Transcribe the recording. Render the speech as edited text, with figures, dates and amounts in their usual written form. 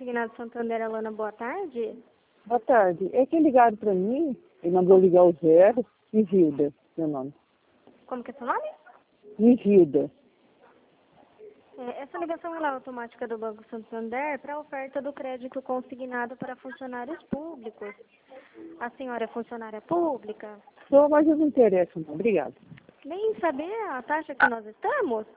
Consignado Santander, Alana, boa tarde. Boa tarde. É que ligaram para mim, ele mandou ligar o zero, Isilda, meu nome. Como que é seu nome? Isilda. Essa ligação é automática do Banco Santander para a oferta do crédito consignado para funcionários públicos. A senhora é funcionária pública? Sou, mas eu não interesso, não. Obrigada. Nem saber a taxa que nós estamos?